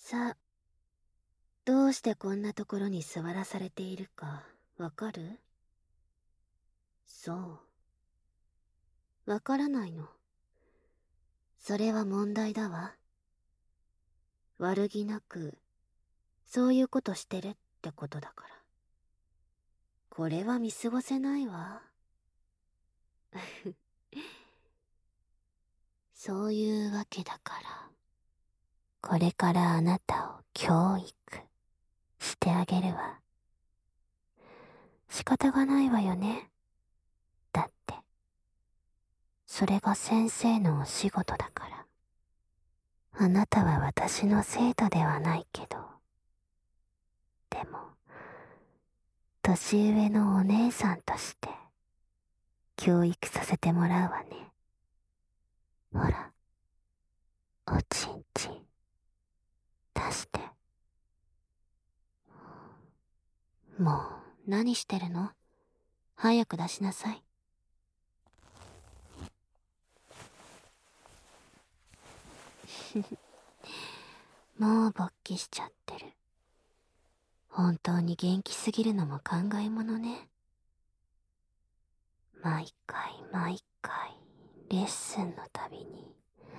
さあ、どうしてこんなところに座らされているかわかる？そう。わからないの。それは問題だわ。悪気なく、そういうことしてるってことだから。これは見過ごせないわ。そういうわけだから、これからあなたを教育してあげるわ。仕方がないわよね。だって、それが先生のお仕事だから。あなたは私の生徒ではないけど、でも、年上のお姉さんとして、教育させてもらうわね。ほら、おちんちん、出して。もう、何してるの？早く出しなさい。もう勃起しちゃってる。本当に元気すぎるのも考えものね。毎回毎回、レッスンのたびに。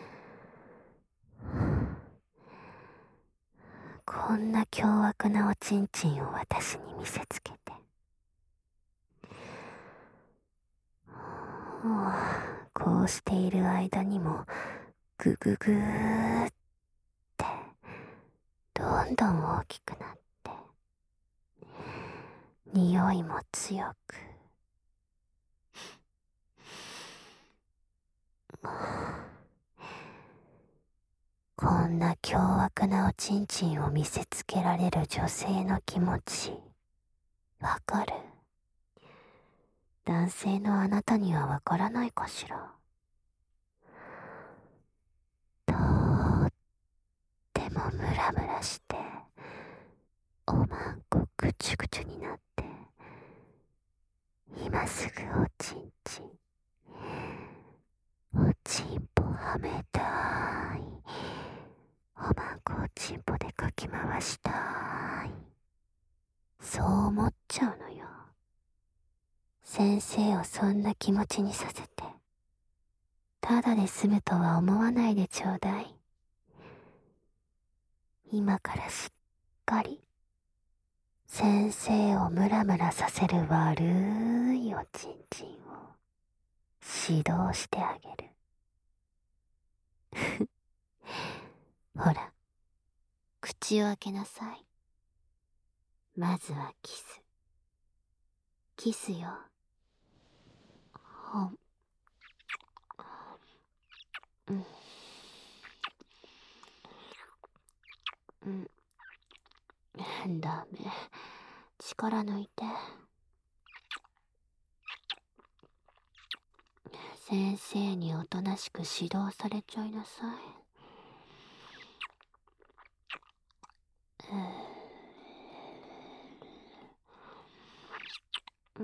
こんな凶悪なおちんちんを私に見せつけて。こうしている間にも、ぐぐぐーって、どんどん大きくなって、匂いも強く。こんな凶悪なおちんちんを見せつけられる女性の気持ち、わかる？男性のあなたにはわからないかしら。とってもムラムラして、おまんこぐちゅぐちゅになって、今すぐおちんちん、おちんぽはめたい。おまんこをちんぽでかき回したい。そう思っちゃうのよ。先生をそんな気持ちにさせて、ただで済むとは思わないでちょうだい。今からしっかり、先生をムラムラさせる悪いおちんちんを指導してあげる。ほら、口を開けなさい。まずはキス。キスよ。ほん、うん、うん、ダメ。力抜いて。先生におとなしく指導されちゃいなさい。うん。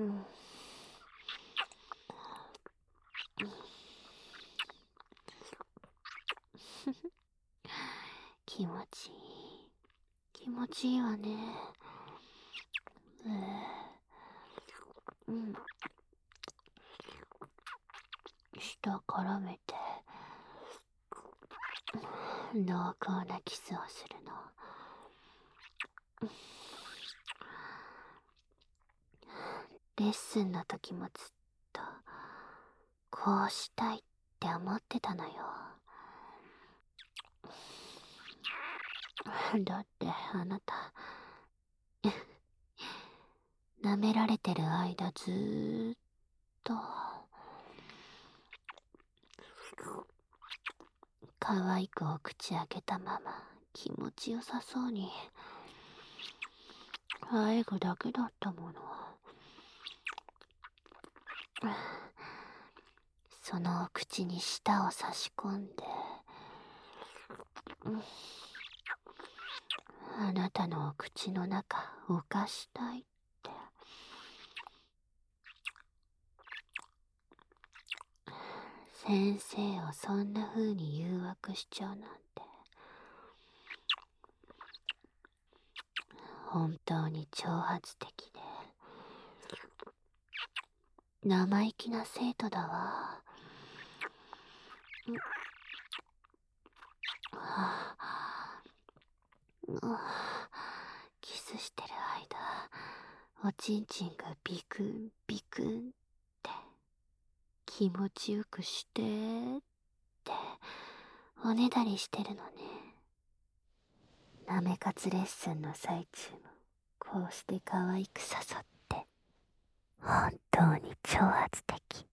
気持ちいい。気持ちいいわね。うん。舌絡めて、濃厚なキスをするの。レッスンの時もずっと、こうしたいって思ってたのよ。だってあなた、舐められてる間ずーっと、可愛くお口開けたまま気持ちよさそうに、愛ぐだけだったもの。そのお口に舌を差し込んで、あなたのお口の中を犯したいって。先生をそんな風に誘惑しちゃうなんて。 本当に挑発的で生意気な生徒だわ。キスしてる間、おちんちんがビクンビクンって気持ちよくしてっておねだりしてるのね。なめかつレッスンの最中もこうして可愛く誘って本当に挑発的。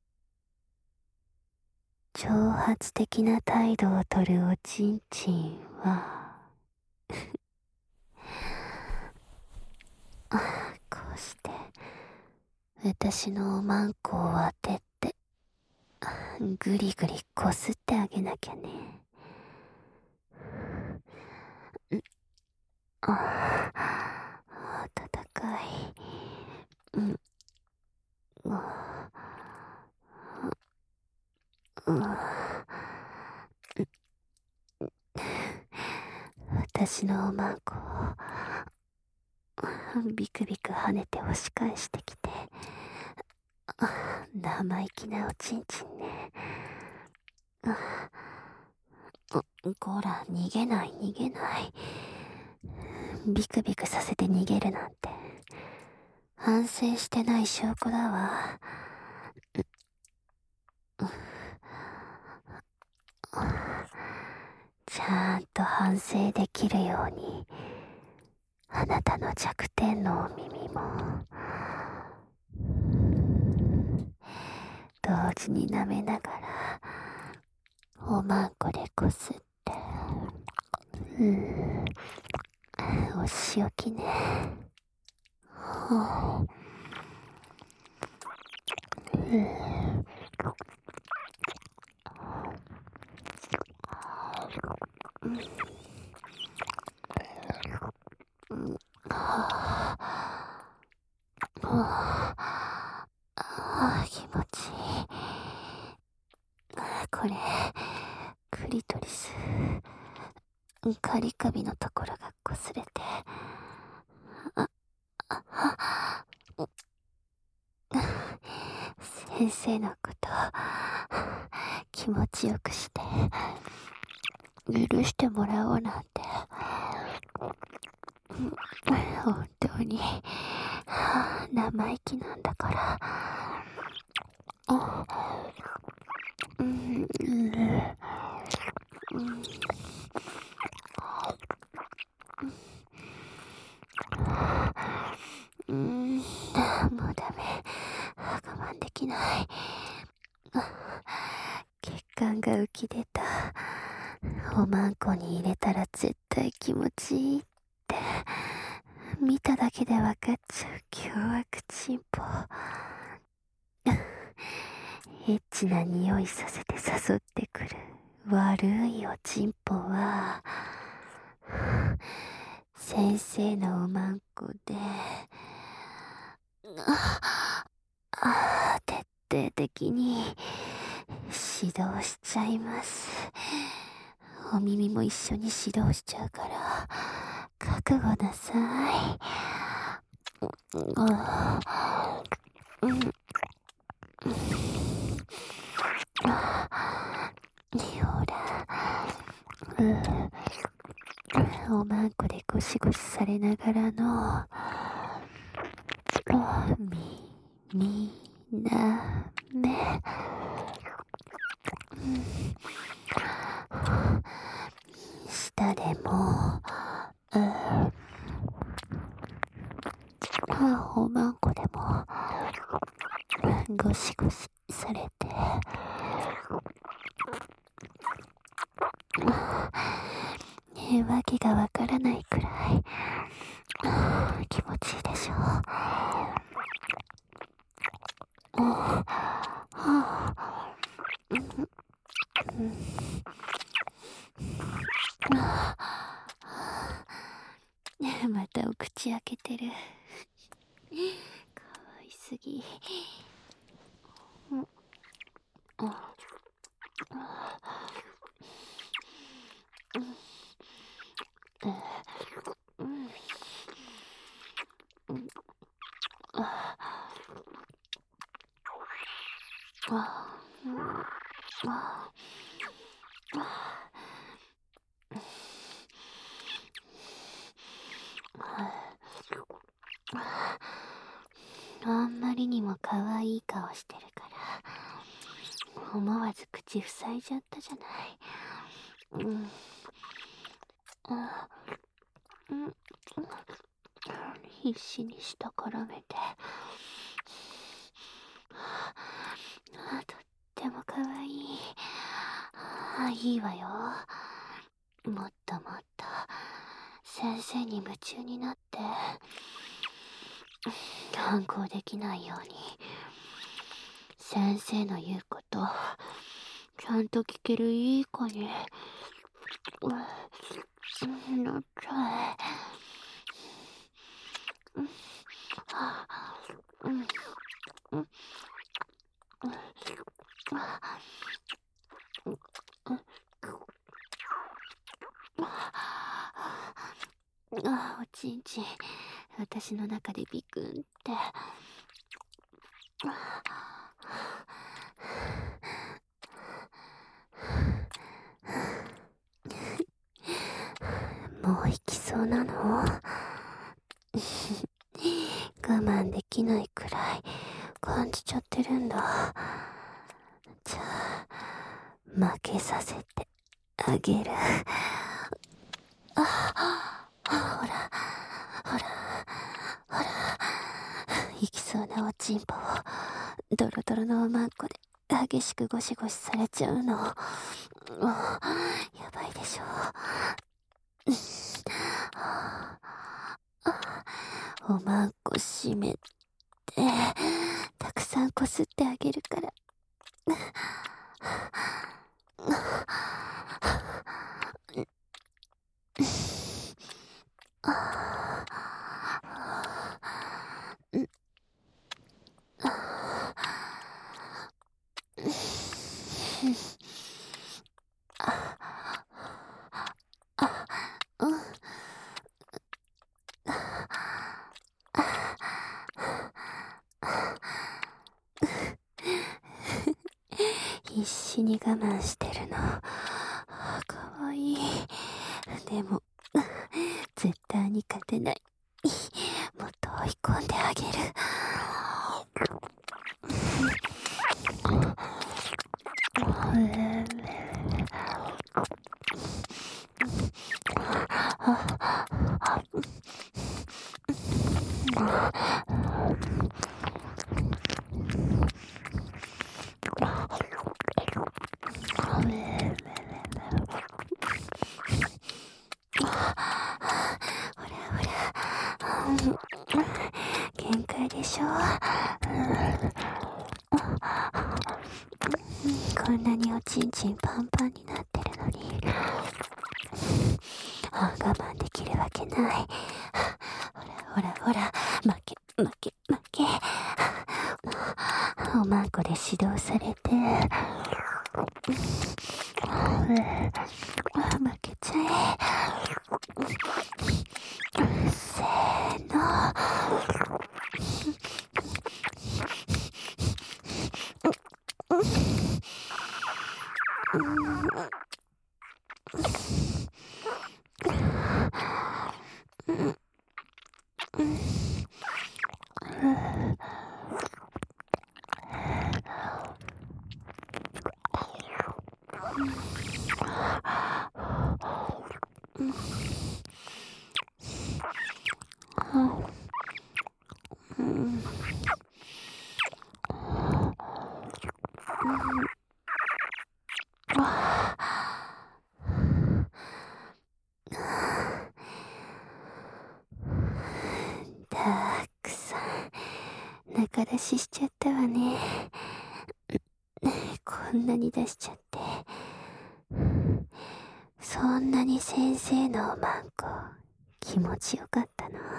挑発的な態度をとるおちんちんはこうして私のおまんこを当ててぐりぐりこすってあげなきゃね。温かい。私のおまんこをビクビク跳ねて押し返してきて、生意気なおちんちんね。こら、逃げない逃げない。ビクビクさせて逃げるなんて反省してない証拠だわ。ちゃんと反省できるようにあなたの弱点のお耳も同時に舐めながらおまんこでこすって、お仕置きね。気持ちいい。これクリトリスカリカビのところがこすれて、先生のこと気持ちよくして許してもらおうなんて本当に生意気なんだから。もうダメ。我慢できない。血管が浮き出た。おまんこに入れたら絶対気持ちいいって見ただけでわかっちゃう凶悪チンポ。エッチな匂いさせて誘ってくる悪いおちんぽは先生のおまんこで徹底的に指導しちゃいます。お耳も一緒に指導しちゃうから覚悟なさい。ほら、おまんこでゴシゴシされながらのみなめ、舌でもおまんこでもゴシゴシされてわけがわからないくらい気持ちいいでしょまたお口開けてる。かわいすぎ。 あんまりにも可愛い顔してるから、思わず口塞いじゃったじゃない。必死に舌絡めて。とっても可愛い。いいわよ。もっともっと先生に夢中になって反抗できないように先生の言うことちゃんと聞けるいい子になっちゃえ。おちんちん私の中でビクンって。もう行きそうなの？我慢できないくらい感じちゃってるんだ。じゃあ負けさせてあげる。ほら行きそうなおちんぽをドロドロのおまんこで激しくゴシゴシされちゃうの。やばいでしょ。おまんこ閉めてたくさんこすってあげるから。必死に我慢してるの。かわいい。でも絶対に勝てない。もっと追い込んであげる。限界でしょ。こんなにおちんちんパンパンになってるのに我慢できるわけない。ほら負けおまんこで指導されて負けちゃえ。せーの。たくさん中出ししちゃったわね。こんなに出しちゃって。そんなに先生のおまんこ気持ちよかったの？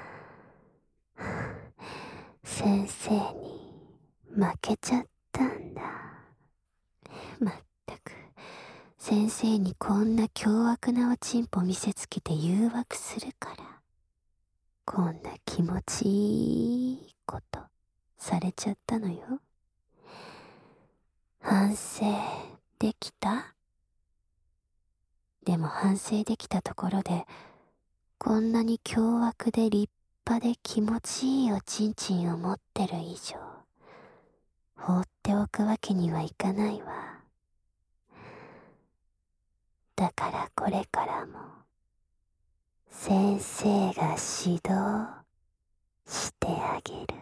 先生に負けちゃったんだ。まったく先生にこんな凶悪なおちんぽ見せつけて誘惑するからこんな気持ちいいことされちゃったのよ。反省できた？でも反省できたところで、こんなに凶悪で立派で気持ちいいおちんちんを持ってる以上、放っておくわけにはいかないわ。だからこれからも、先生が指導してあげる。